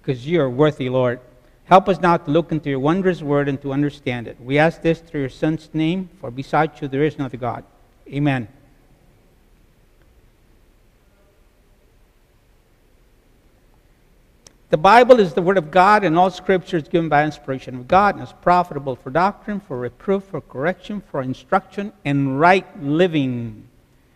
because you are worthy, Lord. Help us now to look into your wondrous word and to understand it. We ask this through your Son's name, for besides you there is no other God. Amen. The Bible is the Word of God, and all Scripture is given by inspiration of God, and is profitable for doctrine, for reproof, for correction, for instruction, in right living.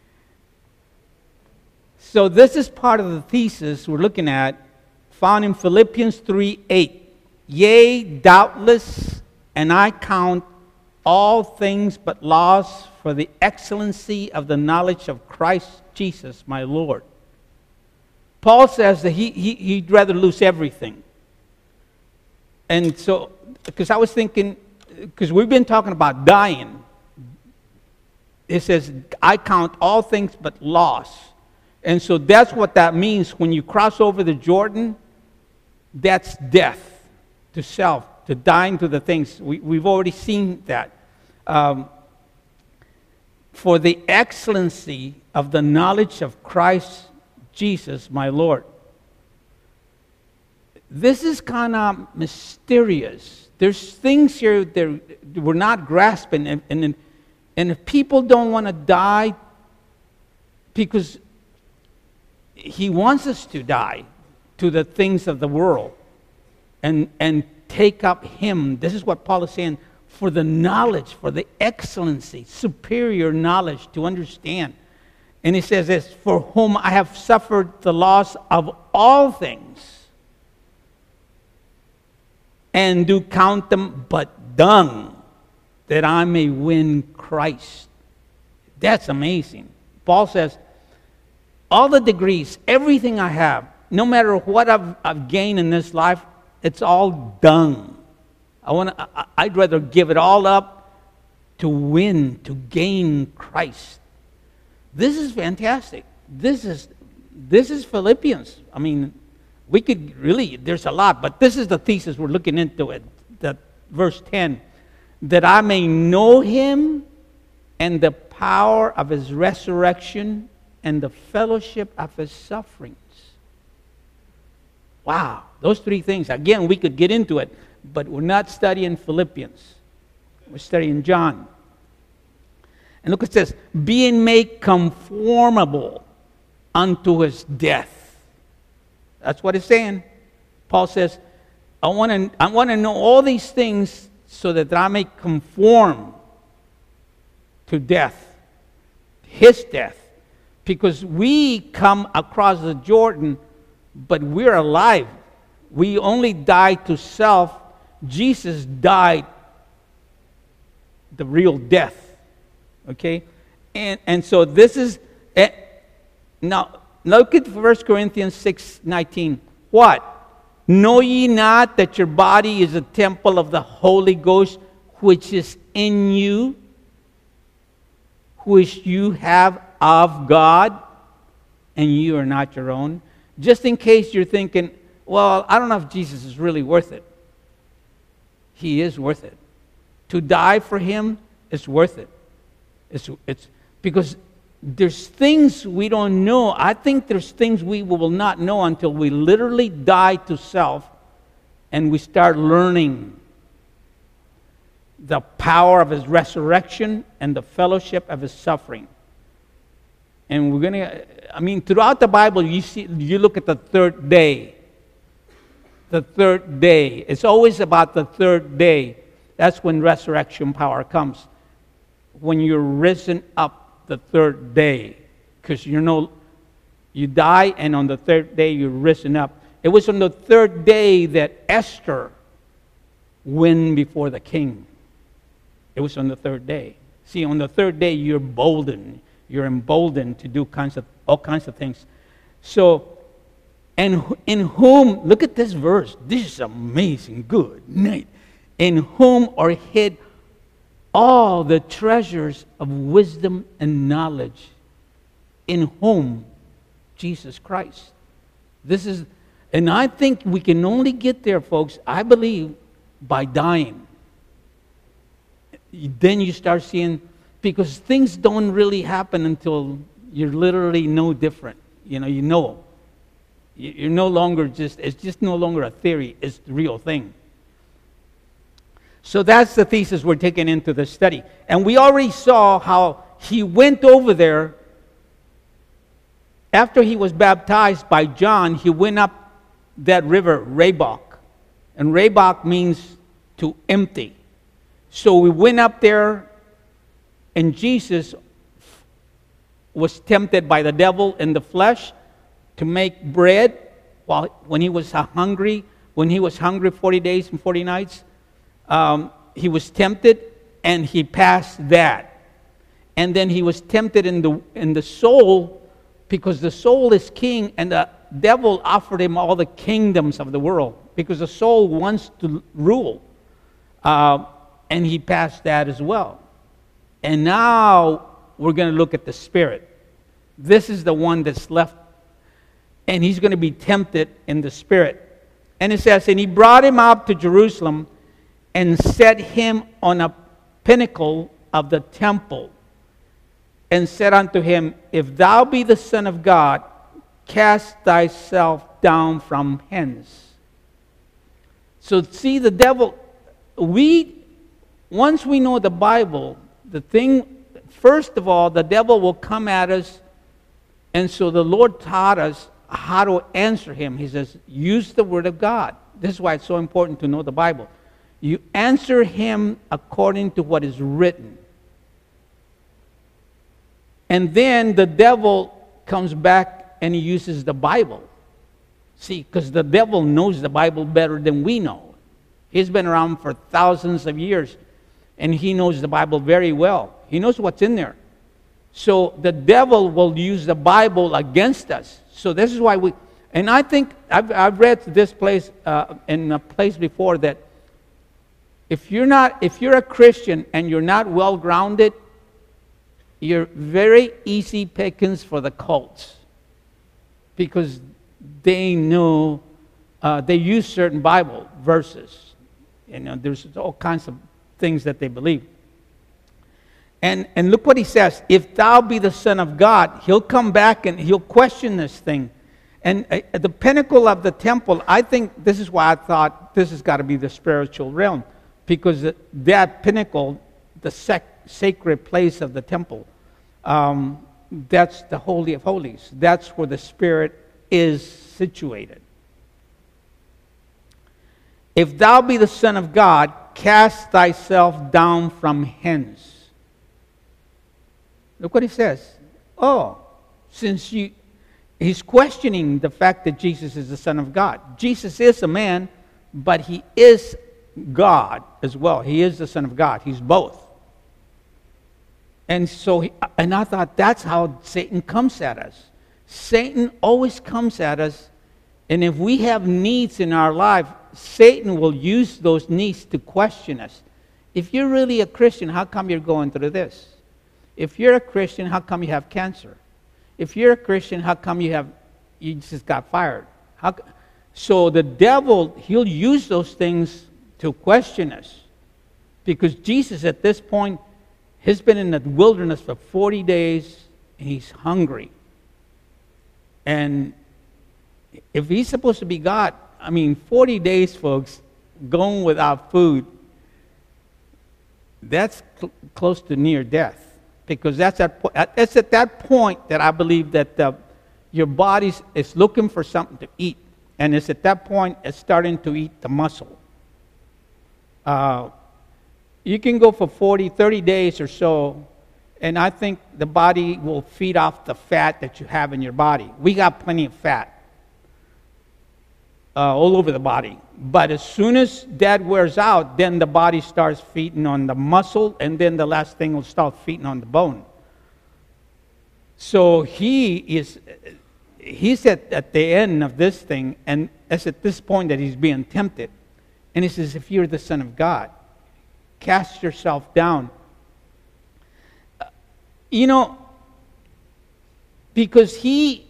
So this is part of the thesis we're looking at, found in Philippians 3:8. Yea, doubtless, and I count all things but loss for the excellency of the knowledge of Christ Jesus, my Lord. Paul says that he'd rather lose everything. And so, because I was thinking, because we've been talking about dying, it says, I count all things but loss. And so that's what that means. When you cross over the Jordan, that's death to self, to dying to the things. We've already seen that. For the excellency of the knowledge of Christ Jesus, my Lord. This is kind of mysterious. There's things here that we're not grasping. And if people don't want to die because he wants us to die to the things of the world and take up him. This is what Paul is saying. For the knowledge, for the excellency, superior knowledge to understand. And he says this, for whom I have suffered the loss of all things, and do count them but dung, that I may win Christ. That's amazing. Paul says, all the degrees, everything I have, no matter what I've gained in this life, it's all dung. I'd rather give it all up to win, to gain Christ. This is fantastic. This is Philippians. I mean, we could really, there's a lot, but this is the thesis we're looking into it. That verse 10, that I may know him and the power of his resurrection and the fellowship of his sufferings. Wow, those three things. Again, we could get into it, but we're not studying Philippians. We're studying John. And look, it says, being made conformable unto his death. That's what it's saying. Paul says, I want to know all these things so that I may conform to death, his death. Because we come across the Jordan, but we're alive. We only die to self. Jesus died the real death. Okay? And so this is... Now, look at 1 Corinthians 6:19. What? Know ye not that your body is a temple of the Holy Ghost, which is in you, which you have of God, and you are not your own? Just in case you're thinking, well, I don't know if Jesus is really worth it. He is worth it. To die for him is worth it. It's because there's things we don't know. I think there's things we will not know until we literally die to self and we start learning the power of his resurrection and the fellowship of his suffering. And we're going to, I mean, throughout the Bible, you look at the third day. The third day. It's always about the third day. That's when resurrection power comes. When you're risen up the third day. Because you die, and on the third day you're risen up. It was on the third day that Esther went before the king. It was on the third day. See, on the third day you're emboldened. You're emboldened to do all kinds of things. So, and in whom, look at this verse. This is amazing. Good night. In whom are hid all the treasures of wisdom and knowledge. In whom? Jesus Christ. This is, and I think we can only get there, folks, I believe, by dying. Then you start seeing, because things don't really happen until you're literally no different. You know. You're no longer it's just no longer a theory, it's the real thing. So that's the thesis we're taking into the study. And we already saw how he went over there. After he was baptized by John, he went up that river, Rabach. And Rabach means to empty. So we went up there, and Jesus was tempted by the devil in the flesh to make bread when he was hungry. When he was hungry 40 days and 40 nights, he was tempted, and he passed that. And then he was tempted in the soul, because the soul is king, and the devil offered him all the kingdoms of the world, because the soul wants to rule. And he passed that as well. And now we're going to look at the spirit. This is the one that's left, and he's going to be tempted in the spirit. And it says, and he brought him up to Jerusalem and set him on a pinnacle of the temple, and said unto him, if thou be the Son of God, cast thyself down from hence. So see, the devil, once we know the Bible, first of all, the devil will come at us. And so the Lord taught us how to answer him. He says, use the word of God. This is why it's so important to know the Bible. You answer him according to what is written. And then the devil comes back and he uses the Bible. See, because the devil knows the Bible better than we know. He's been around for thousands of years, and he knows the Bible very well. He knows what's in there. So the devil will use the Bible against us. So this is why and I think, I've read this place in a place before, that if you're a Christian and you're not well grounded, you're very easy pickings for the cults, because they know, they use certain Bible verses. There's all kinds of things that they believe. And look what he says. If thou be the Son of God, he'll come back and he'll question this thing. And at the pinnacle of the temple, I think this is why I thought this has got to be the spiritual realm, because that pinnacle, the sacred place of the temple, that's the Holy of Holies. That's where the Spirit is situated. If thou be the Son of God, cast thyself down from hence. Look what he says. He's questioning the fact that Jesus is the Son of God. Jesus is a man, but he is God as well. He is the Son of God. He's both. And so, and I thought that's how Satan comes at us. Satan always comes at us, and if we have needs in our life, Satan will use those needs to question us. If you're really a Christian, how come you're going through this? If you're a Christian, how come you have cancer? If you're a Christian, how come you just got fired? So the devil, he'll use those things to question us. Because Jesus at this point, he's been in the wilderness for 40 days, and he's hungry. And if he's supposed to be God, 40 days, folks, going without food, that's close to near death. Because it's at that point that I believe that your body is looking for something to eat. And it's at that point it's starting to eat the muscle. You can go for 40, 30 days or so, and I think the body will feed off the fat that you have in your body. We got plenty of fat all over the body. But as soon as that wears out, then the body starts feeding on the muscle, and then the last thing will start feeding on the bone. So he's at the end of this thing, and it's at this point that he's being tempted. And he says, if you're the Son of God, cast yourself down. Because he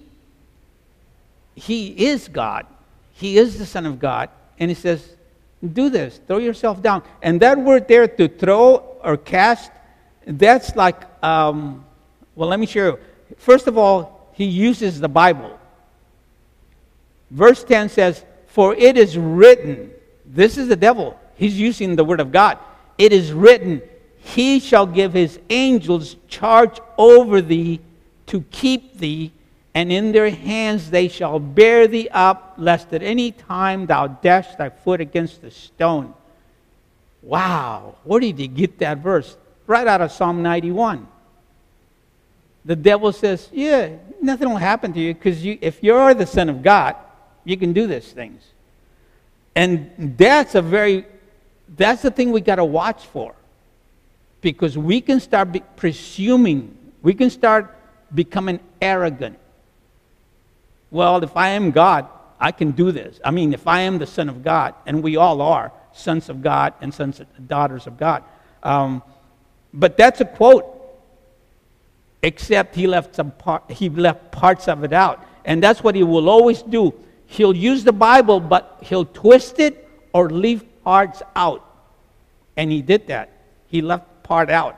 is God. He is the Son of God. And he says, do this. Throw yourself down. And that word there, to throw or cast, that's like, let me show you. First of all, he uses the Bible. Verse 10 says, for it is written, this is the devil. He's using the word of God. It is written, he shall give his angels charge over thee to keep thee, and in their hands they shall bear thee up, lest at any time thou dash thy foot against a stone. Wow, where did he get that verse? Right out of Psalm 91. The devil says, yeah, nothing will happen to you, because if you're the Son of God, you can do these things. And that's the thing we got to watch for. Because we can start presuming, we can start becoming arrogant. Well, if I am God, I can do this. I mean, if I am the Son of God, and we all are sons of God and daughters of God. But that's a quote, except he left parts of it out. And that's what he will always do. He'll use the Bible, but he'll twist it or leave parts out. And he did that. He left part out.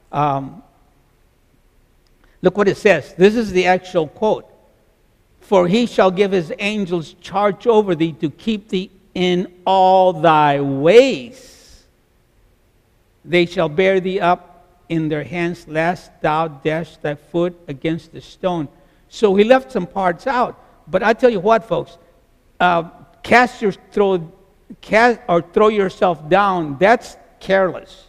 Look what it says. This is the actual quote. For he shall give his angels charge over thee to keep thee in all thy ways. They shall bear thee up in their hands, lest thou dash thy foot against the stone. So he left some parts out. But I tell you what, folks, throw yourself down, that's careless.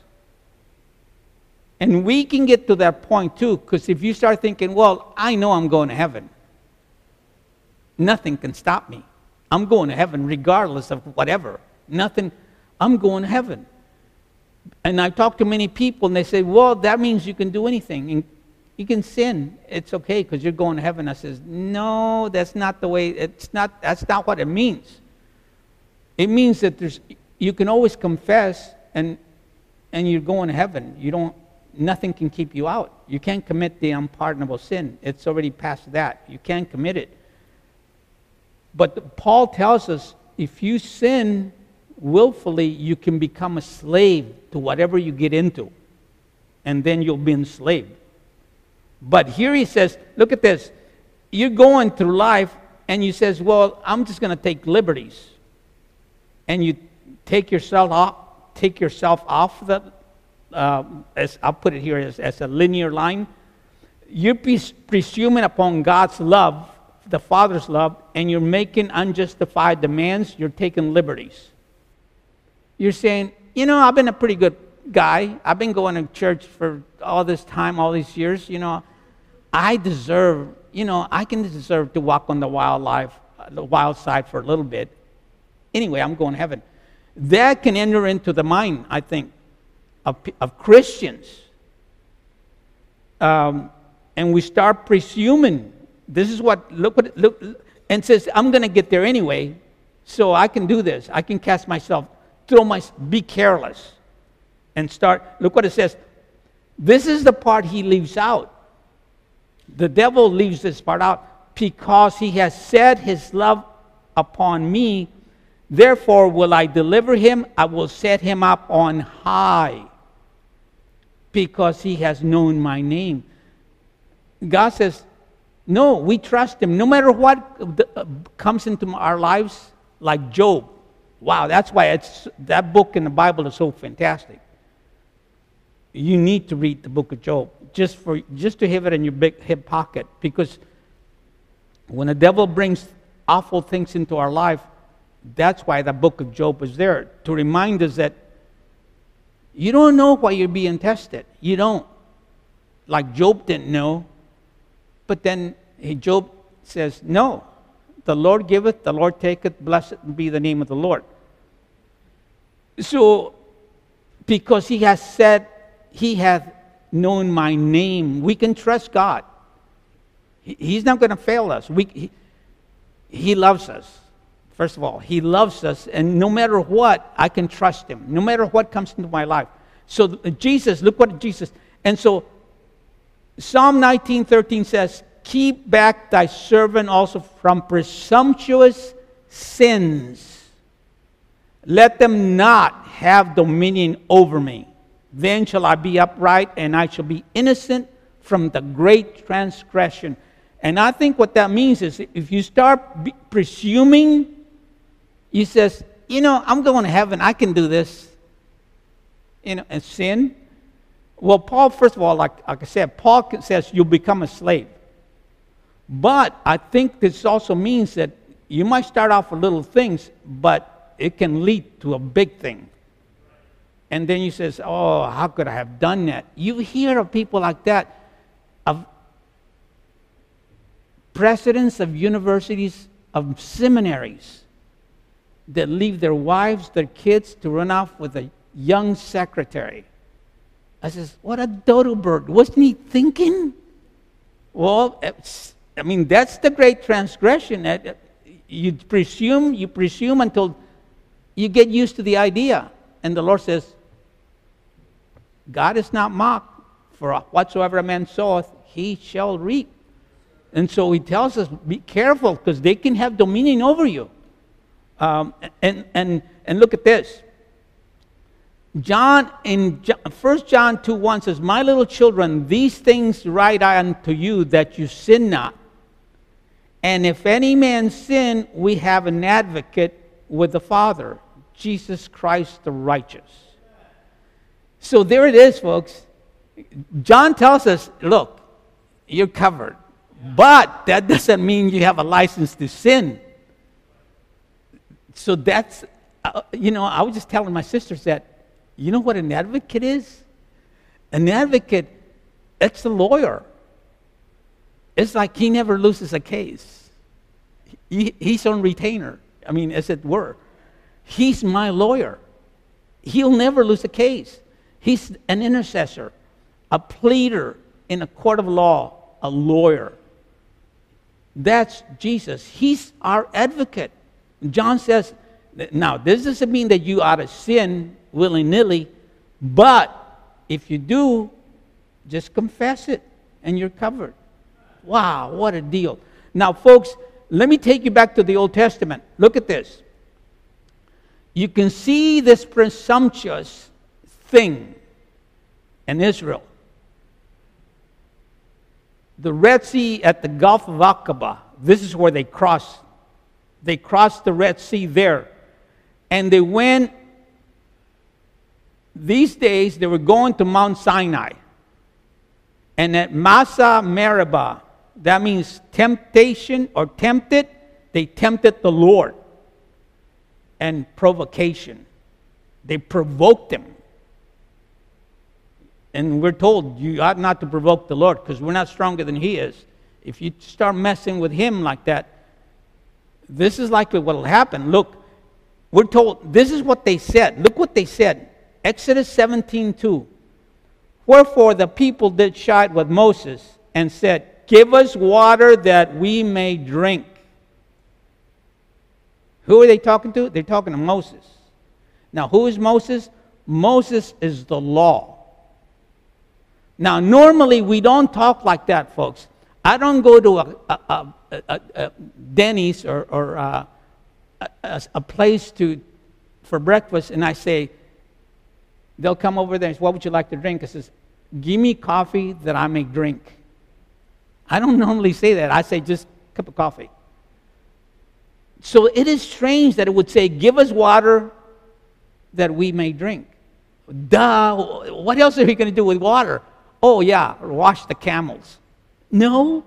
And we can get to that point too, because if you start thinking, well, I know I'm going to heaven. Nothing can stop me. I'm going to heaven regardless of whatever. Nothing. I'm going to heaven. And I've talked to many people and they say, well, that means you can do anything. And you can sin. It's okay because you're going to heaven. I says, no, that's not the way. That's not what it means. It means that you can always confess and you're going to heaven. Nothing can keep you out. You can't commit the unpardonable sin. It's already past that. You can't commit it. But Paul tells us if you sin willfully, you can become a slave to whatever you get into. And then you'll be enslaved. But here he says, look at this. You're going through life and you says, well, I'm just going to take liberties. And you take yourself off the, as I'll put it here as a linear line. You're presuming upon God's love, the Father's love, and you're making unjustified demands. You're taking liberties. You're saying, I've been a pretty good guy. I've been going to church for all this time, all these years. I can deserve to walk on the wild side for a little bit. Anyway, I'm going to heaven. That can enter into the mind, I think, of Christians. And we start presuming. This is look, and says, I'm going to get there anyway, so I can do this. I can cast myself, be careless, and start. Look what it says. This is the part he leaves out. The devil leaves this part out. Because he has set his love upon me, therefore will I deliver him. I will set him up on high, because he has known my name. God says, no, we trust him. No matter what comes into our lives, like Job. Wow, that's why that book in the Bible is so fantastic. You need to read the book of Job just to have it in your big hip pocket, because when the devil brings awful things into our life, that's why the book of Job is there, to remind us that you don't know why you're being tested. You don't. Like Job didn't know. But then Job says, no, the Lord giveth, the Lord taketh, blessed be the name of the Lord. So, because he has said, he hath known my name, we can trust God. He's not going to fail us. He loves us. First of all, he loves us, and no matter what, I can trust him. No matter what comes into my life. So Jesus, look what Jesus, and so Psalm 19:13 says, keep back thy servant also from presumptuous sins. Let them not have dominion over me. Then shall I be upright, and I shall be innocent from the great transgression. And I think what that means is if you start presuming, you says, I'm going to heaven, I can do this, and sin. Well, Paul, first of all, like I said, Paul says you'll become a slave. But I think this also means that you might start off with little things, but it can lead to a big thing. And then you says, oh, how could I have done that? You hear of people like that, of presidents of universities, of seminaries, that leave their wives, their kids to run off with a young secretary. I says, what a dodo bird. Wasn't he thinking? Well, that's the great transgression. You presume until you get used to the idea. And the Lord says, God is not mocked, for whatsoever a man soweth, he shall reap. And so he tells us, be careful, because they can have dominion over you. And look at this. John, in 1 John 2:1 says, my little children, these things write I unto you, that you sin not. And if any man sin, we have an advocate with the Father, Jesus Christ the righteous. So there it is, folks. John tells us, look, you're covered. But that doesn't mean you have a license to sin. So that's, I was just telling my sisters that, you know what an advocate is? An advocate, it's a lawyer. It's like he never loses a case. He's on retainer. As it were. He's my lawyer. He'll never lose a case. He's an intercessor, a pleader in a court of law, a lawyer. That's Jesus. He's our advocate. John says, now, this doesn't mean that you ought to sin willy-nilly, but if you do, just confess it, and you're covered. Wow, what a deal. Now, folks, let me take you back to the Old Testament. Look at this. You can see this presumptuous thing in Israel. The Red Sea at the Gulf of Aqaba, this is where they crossed. They crossed the Red Sea there. And they went, these days they were going to Mount Sinai. And at Masa Meribah, that means temptation or tempted, they tempted the Lord. And provocation. They provoked him. And we're told you ought not to provoke the Lord because we're not stronger than he is. If you start messing with him like that, this is likely what will happen. Look, we're told, this is what they said. Look what they said. Exodus 17:2. Wherefore the people did chide with Moses and said, give us water that we may drink. Who are they talking to? They're talking to Moses. Now, who is Moses? Moses is the law. Now, normally we don't talk like that, folks. I don't go to a Denny's or a place for breakfast and I say, they'll come over there and say, what would you like to drink? I says, give me coffee that I may drink. I don't normally say that. I say just a cup of coffee. So it is strange that it would say, give us water that we may drink. Duh, what else are we going to do with water? Oh yeah, wash the camels. No.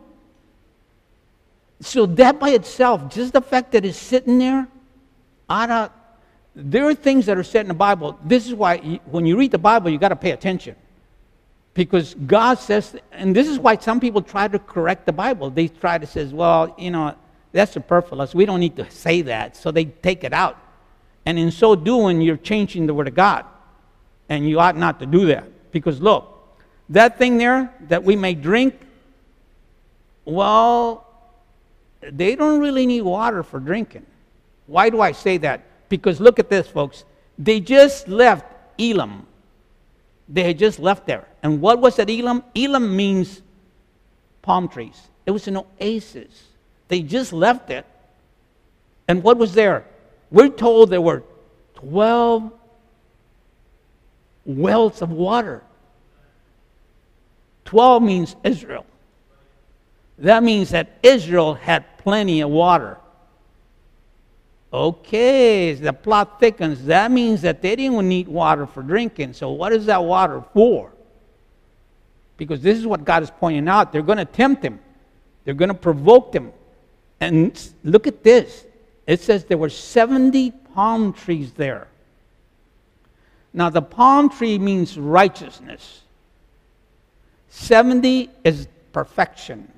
So that by itself, just the fact that it's sitting there, there are things that are said in the Bible. This is why when you read the Bible, you got to pay attention. Because God says, and this is why some people try to correct the Bible. They try to say, well, that's superfluous. We don't need to say that. So they take it out. And in so doing, you're changing the Word of God. And you ought not to do that. Because look, that thing there that we may drink, well, they don't really need water for drinking. Why do I say that? Because look at this, folks. They just left Elim. They had just left there. And what was at Elim? Elim means palm trees. It was an oasis. They just left it. And what was there? We're told there were 12 wells of water. 12 means Israel. That means that Israel had plenty of water. Okay, the plot thickens. That means that they didn't need water for drinking. So what is that water for? Because this is what God is pointing out. They're going to tempt him. They're going to provoke him. And look at this. It says there were 70 palm trees there. Now, the palm tree means righteousness. 70 is perfection.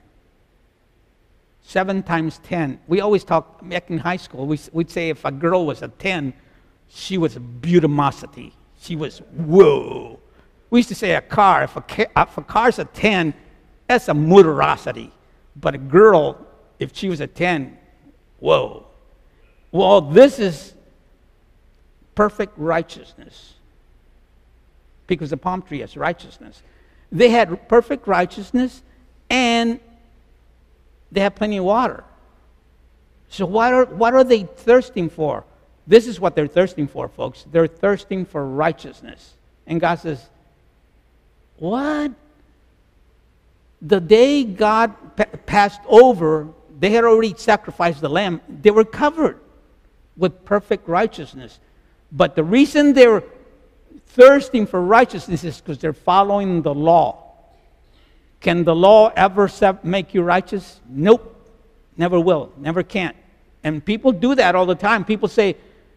7 times 10. We always talk, back in high school, we'd say if a girl was a 10, she was a beautimosity. She was, whoa. We used to say a car, if a car's a 10, that's a motorosity. But a girl, if she was a 10, whoa. Well, this is perfect righteousness. Because the palm tree has righteousness. They had perfect righteousness and they have plenty of water. So what are they thirsting for? This is what they're thirsting for, folks. They're thirsting for righteousness. And God says, what? The day God passed over, they had already sacrificed the lamb. They were covered with perfect righteousness. But the reason they're thirsting for righteousness is because they're following the law. Can the law ever make you righteous? Nope. Never will. Never can. And people do that all the time. People say,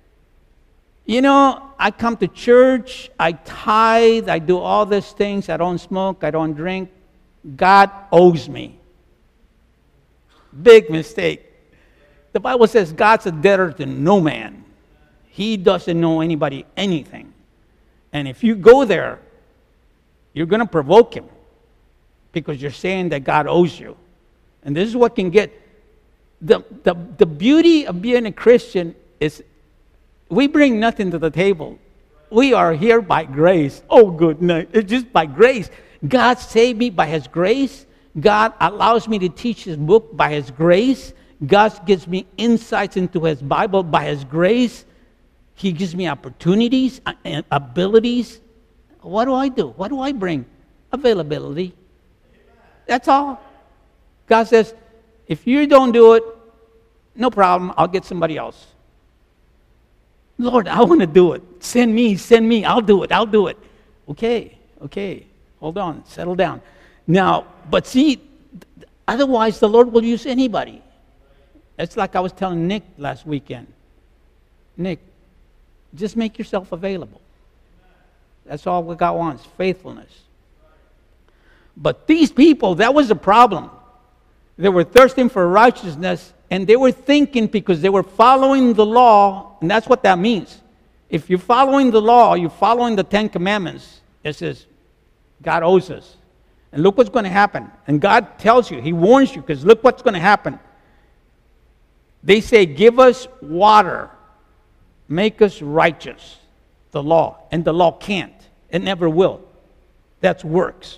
I come to church, I tithe, I do all these things, I don't smoke, I don't drink. God owes me. Big mistake. The Bible says God's a debtor to no man. He doesn't owe anybody anything. And if you go there, you're going to provoke him because you're saying that God owes you. And this is what can get... The beauty of being a Christian is we bring nothing to the table. We are here by grace. Oh, good night. It's just by grace. God saved me by His grace. God allows me to teach His book by His grace. God gives me insights into His Bible by His grace. He gives me opportunities and abilities. What do I do? What do I bring? Availability. That's all. God says, if you don't do it, no problem. I'll get somebody else. Lord, I want to do it. Send me. I'll do it. Okay. Hold on. Settle down. Now, but see, otherwise the Lord will use anybody. It's like I was telling Nick last weekend. Nick, just make yourself available. That's all God wants, faithfulness. But these people, that was the problem. They were thirsting for righteousness, and they were thinking because they were following the law, and that's what that means. If you're following the law, you're following the 10 Commandments, it says, God owes us. And look what's going to happen. And God tells you, He warns you, because look what's going to happen. They say, give us water. Make us righteous. The law. And the law can't. It never will. That's works.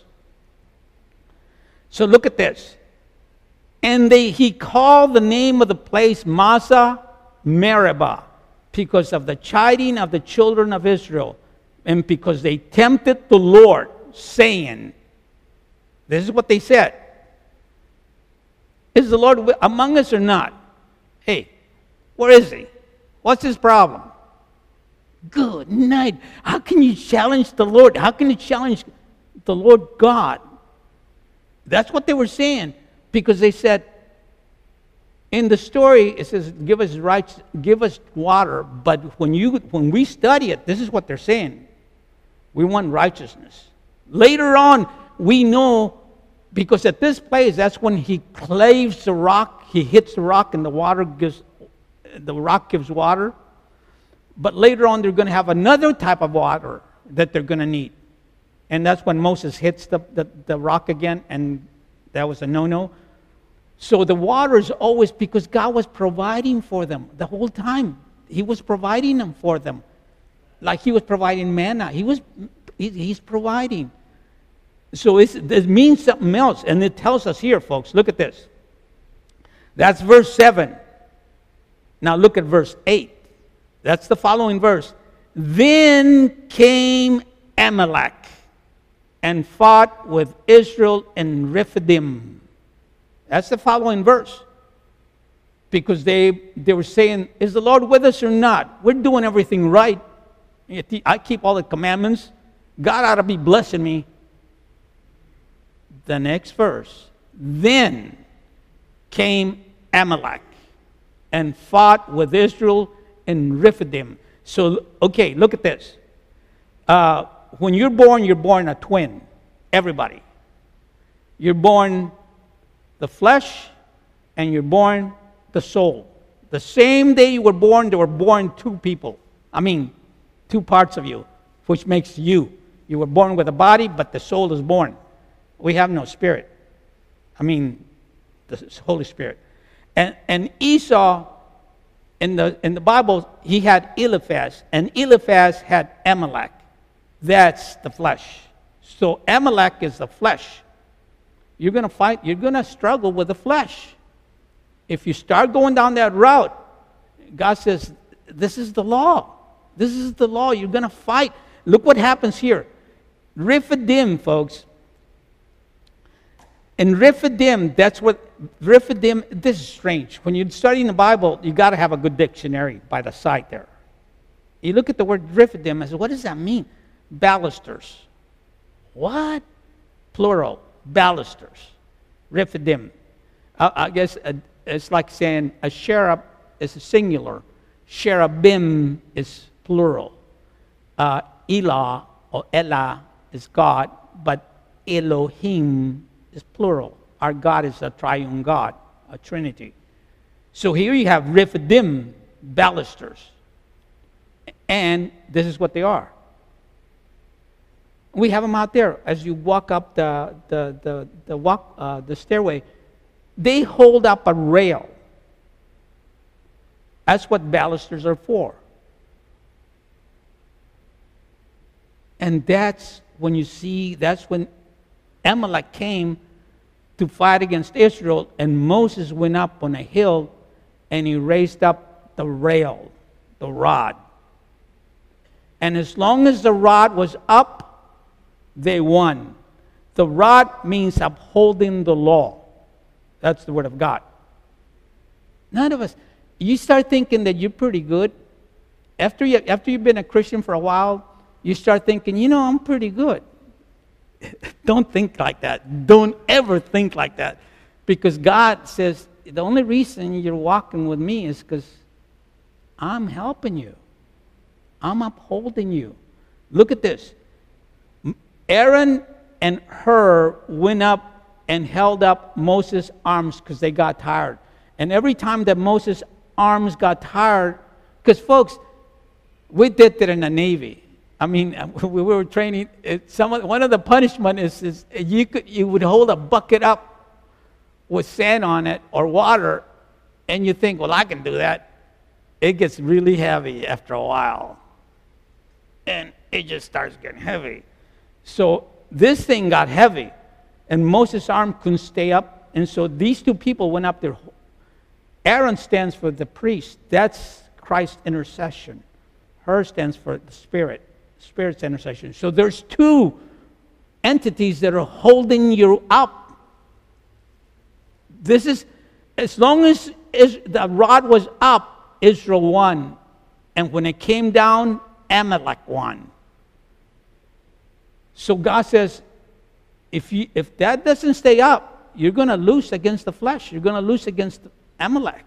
So look at this. And he called the name of the place Massa Meribah, because of the chiding of the children of Israel, and because they tempted the Lord, saying, this is what they said, is the Lord among us or not? Hey, where is He? What's His problem? Good night. How can you challenge the Lord? How can you challenge the Lord God? That's what they were saying. Because they said, in the story, it says, give us water. But when we study it, this is what they're saying. We want righteousness. Later on, we know, because at this place, that's when he claves the rock. He hits the rock, and the rock gives water. But later on, they're going to have another type of water that they're going to need. And that's when Moses hits the rock again, and that was a no-no. So the water is always, because God was providing for them the whole time. He was providing them for them. Like He was providing manna. He's providing. So it means something else. And it tells us here, folks, look at this. That's verse 7. Now look at verse 8. That's the following verse. Then came Amalek and fought with Israel in Rephidim. That's the following verse. Because they were saying, is the Lord with us or not? We're doing everything right. I keep all the commandments. God ought to be blessing me. The next verse. Then came Amalek and fought with Israel in Rephidim. So, okay, look at this. When you're born a twin. Everybody. You're born the flesh and you're born the soul. The same day you were born, there were born two people. I mean, two parts of you, which makes you. You were born with a body, but the soul is born. We have no spirit. I mean, the Holy Spirit. And Esau, in the Bible, he had Eliphaz, and Eliphaz had Amalek. That's the flesh. So Amalek is the flesh. You're going to fight, you're going to struggle with the flesh. If you start going down that route, God says, this is the law. This is the law. You're going to fight. Look what happens here. Rephidim, folks. In Rephidim, this is strange. When you're studying the Bible, you got to have a good dictionary by the side there. You look at the word Rephidim, I said, what does that mean? Balusters. What? Plural. Balusters. Rephidim. I guess it's like saying a cherub is a singular. Cherubim is plural. Elah or Elah is God, but Elohim is plural. Our God is a triune God, a Trinity. So here you have Rephidim, balusters. And this is what they are. We have them out there as you walk up the stairway. They hold up a rail. That's what balusters are for. And that's when Amalek came to fight against Israel, and Moses went up on a hill and he raised up the rail, the rod. And as long as the rod was up, they won. The rod means upholding the law. That's the word of God. None of us. You start thinking that you're pretty good. After you've been a Christian for a while, you start thinking, I'm pretty good. Don't think like that. Don't ever think like that. Because God says, the only reason you're walking with me is because I'm helping you. I'm upholding you. Look at this. Aaron and Hur went up and held up Moses' arms because they got tired. And every time that Moses' arms got tired, because folks, we did that in the Navy. I mean, we were training. One of the punishment is you would hold a bucket up with sand on it or water, and you think, well, I can do that. It gets really heavy after a while, and it just starts getting heavy. So this thing got heavy, and Moses' arm couldn't stay up, and so these two people went up there. Aaron stands for the priest. That's Christ's intercession. Hur stands for the Spirit. Spirit's intercession. So there's two entities that are holding you up. This is, as long as the rod was up, Israel won. And when it came down, Amalek won. So God says, if that doesn't stay up, you're going to lose against the flesh. You're going to lose against Amalek.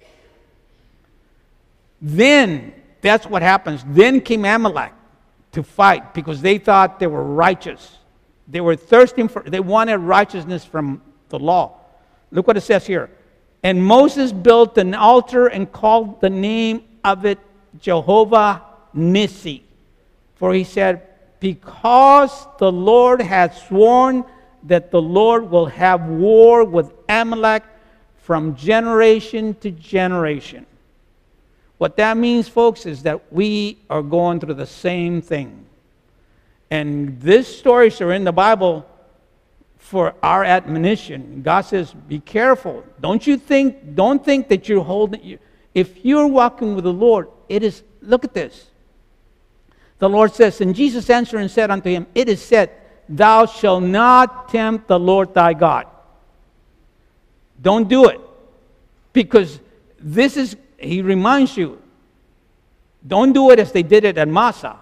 Then, that's what happens. Then came Amalek to fight because they thought they were righteous. They were thirsting they wanted righteousness from the law. Look what it says here. And Moses built an altar and called the name of it Jehovah Nissi. For he said, because the Lord hath sworn that the Lord will have war with Amalek from generation to generation. What that means, folks, is that we are going through the same thing. And these stories are in the Bible for our admonition. God says, be careful. Don't think that you're holding. If you're walking with the Lord, it is, look at this. The Lord says, and Jesus answered and said unto him, it is said, thou shalt not tempt the Lord thy God. Don't do it. Because he reminds you, don't do it as they did it at Massah.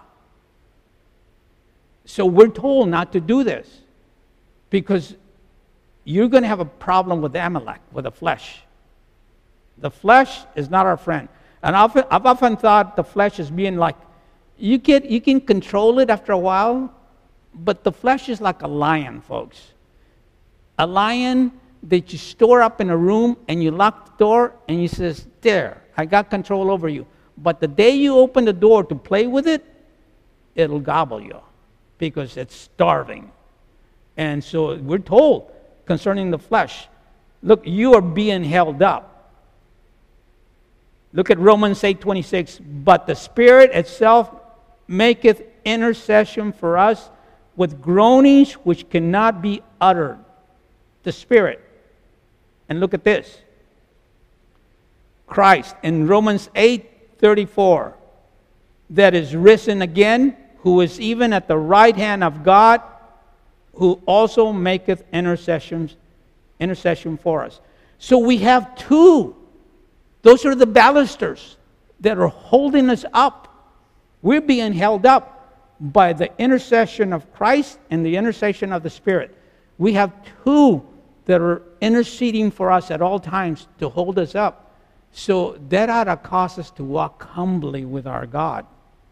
So we're told not to do this because you're going to have a problem with Amalek, with the flesh. The flesh is not our friend. And I've often thought the flesh is being like, you can control it after a while, but the flesh is like a lion, folks. A lion that you store up in a room and you lock the door and you says, there, I got control over you. But the day you open the door to play with it, it'll gobble you because it's starving. And so we're told concerning the flesh, look, you are being held up. Look at Romans 8:26. But the Spirit itself maketh intercession for us with groanings which cannot be uttered. The Spirit. And look at this. Christ in Romans 8:34, that is risen again, who is even at the right hand of God, who also maketh intercession for us. So we have two. Those are the balusters that are holding us up. We're being held up by the intercession of Christ and the intercession of the Spirit. We have two that are interceding for us at all times to hold us up. So that ought to cause us to walk humbly with our God.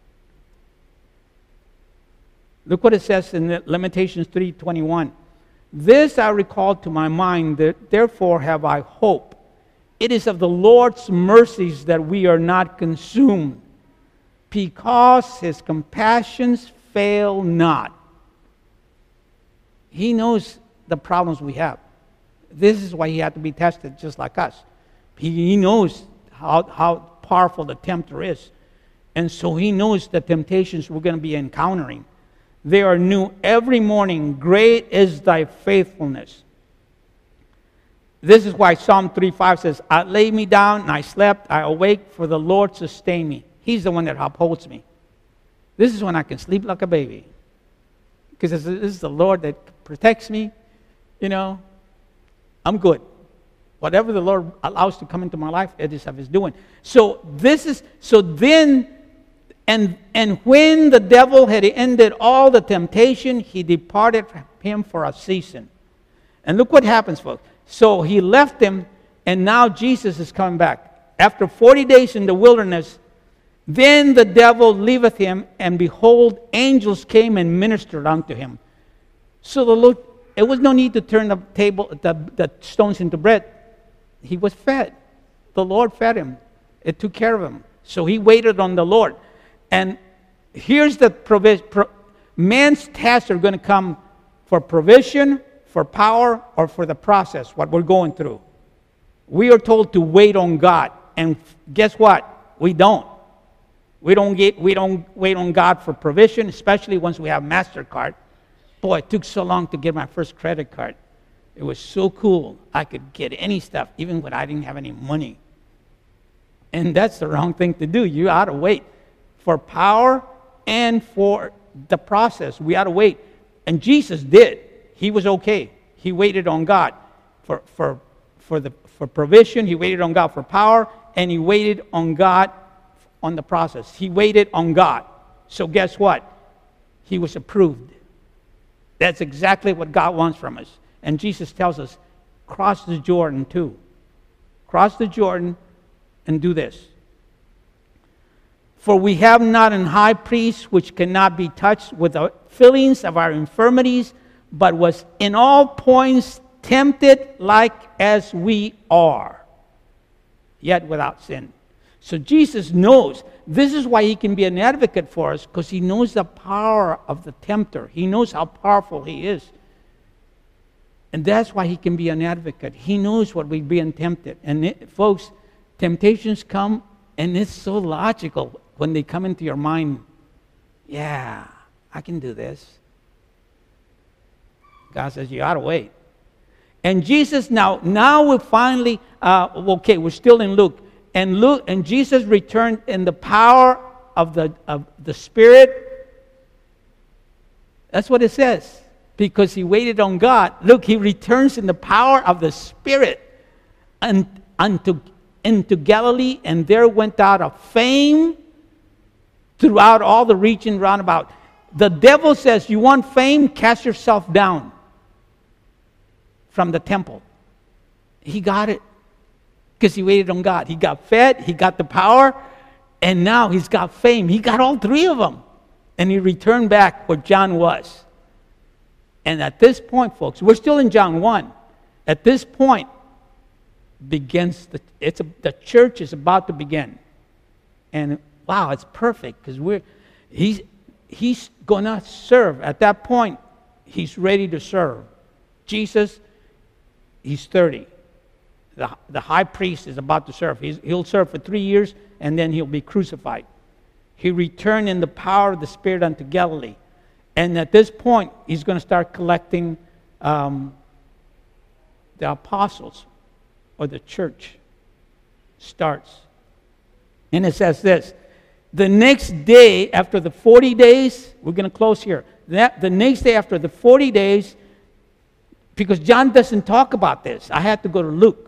Look what it says in Lamentations 3:21. This I recall to my mind, that therefore have I hope. It is of the Lord's mercies that we are not consumed, because his compassions fail not. He knows the problems we have. This is why he had to be tested just like us. He knows how powerful the tempter is. And so he knows the temptations we're going to be encountering. They are new every morning. Great is thy faithfulness. This is why Psalm 3:5 says, I lay me down and I slept, I awake, for the Lord sustained me. He's the one that upholds me. This is when I can sleep like a baby. Because this is the Lord that protects me. You know, I'm good. Whatever the Lord allows to come into my life, it is of his doing. And when the devil had ended all the temptation, he departed from him for a season. And look what happens, folks. So he left him, and now Jesus is coming back. After 40 days in the wilderness, then the devil leaveth him, and behold, angels came and ministered unto him. So it was no need to turn the stones into bread. He was fed. The Lord fed him. It took care of him. So he waited on the Lord. And here's the provision. Man's tasks are going to come for provision, for power, or for the process, what we're going through. We are told to wait on God. And guess what? We don't. We don't wait on God for provision, especially once we have MasterCard. Boy, it took so long to get my first credit card. It was so cool. I could get any stuff, even when I didn't have any money. And that's the wrong thing to do. You ought to wait for power and for the process. We ought to wait. And Jesus did. He was okay. He waited on God for provision. He waited on God for power. And he waited on God on the process. He waited on God. So guess what? He was approved. That's exactly what God wants from us. And Jesus tells us, cross the Jordan too. Cross the Jordan and do this. For we have not an high priest which cannot be touched with the feelings of our infirmities, but was in all points tempted like as we are, yet without sin. So Jesus knows. This is why he can be an advocate for us, because he knows the power of the tempter. He knows how powerful he is. And that's why he can be an advocate. He knows what we're being tempted. And folks, temptations come, and it's so logical when they come into your mind. Yeah, I can do this. God says, you ought to wait. And Jesus, now we finally, we're still in Luke. And Jesus returned in the power of the Spirit. That's what it says. Because he waited on God. Look, he returns in the power of the Spirit. into Galilee, and there went out a fame throughout all the region round about. The devil says, you want fame? Cast yourself down from the temple. He got it because he waited on God. He got fed, he got the power, and now he's got fame. He got all three of them. And he returned back where John was. And at this point, folks, we're still in John 1. At this point begins the church is about to begin. And wow, it's perfect because he's going to serve. At that point, he's ready to serve. Jesus, he's 30. The high priest is about to serve. He'll serve for 3 years, and then he'll be crucified. He returned in the power of the Spirit unto Galilee. And at this point, he's going to start collecting the apostles, or the church starts. And it says this, the next day after the 40 days, we're going to close here. The next day after the 40 days, because John doesn't talk about this. I had to go to Luke.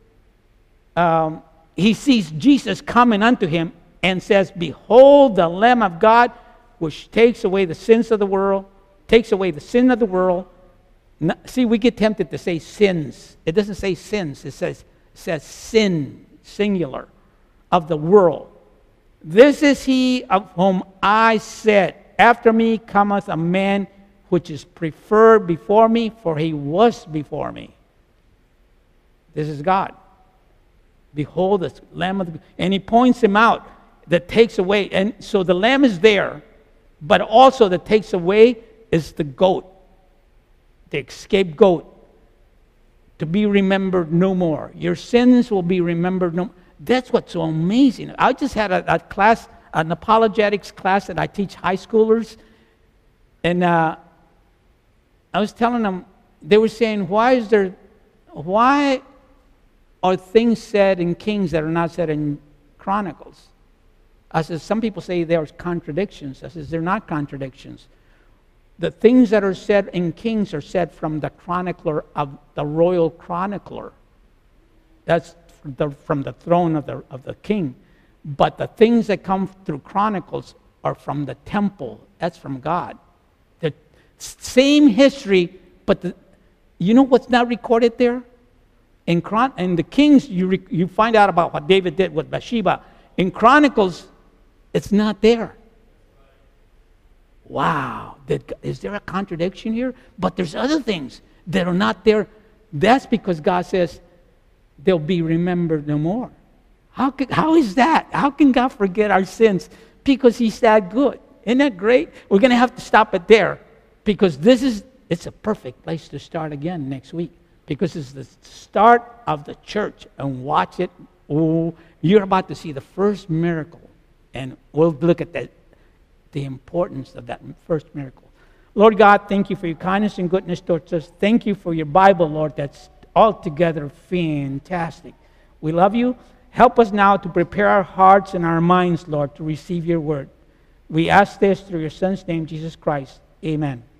He sees Jesus coming unto him and says, behold the Lamb of God, which takes away the sins of the world, takes away the sin of the world. See, we get tempted to say sins. It doesn't say sins. It says sin, singular, of the world. This is he of whom I said, after me cometh a man which is preferred before me, for he was before me. This is God. Behold, the Lamb of the... And he points him out that takes away. And so the Lamb is there, but also that takes away is the goat, the escaped goat, to be remembered no more. Your sins will be remembered no more. That's what's so amazing. I just had a class, an apologetics class that I teach high schoolers. And I was telling them, they were saying, why are things said in Kings that are not said in Chronicles? I said, some people say there's contradictions. I said, they're not contradictions. The things that are said in Kings are said from the chronicler of the royal chronicler. That's from the throne of the king. But the things that come through Chronicles are from the temple. That's from God. The same history, but you know what's not recorded there? In the Kings, you find out about what David did with Bathsheba. In Chronicles, it's not there. Wow. Is there a contradiction here? But there's other things that are not there. That's because God says they'll be remembered no more. How is that? How can God forget our sins? Because he's that good. Isn't that great? We're going to have to stop it there because it's a perfect place to start again next week. Because it's the start of the church. And watch it. Oh, you're about to see the first miracle. And we'll look at the importance of that first miracle. Lord God, thank you for your kindness and goodness towards us. Thank you for your Bible, Lord, that's altogether fantastic. We love you. Help us now to prepare our hearts and our minds, Lord, to receive your word. We ask this through your Son's name, Jesus Christ. Amen.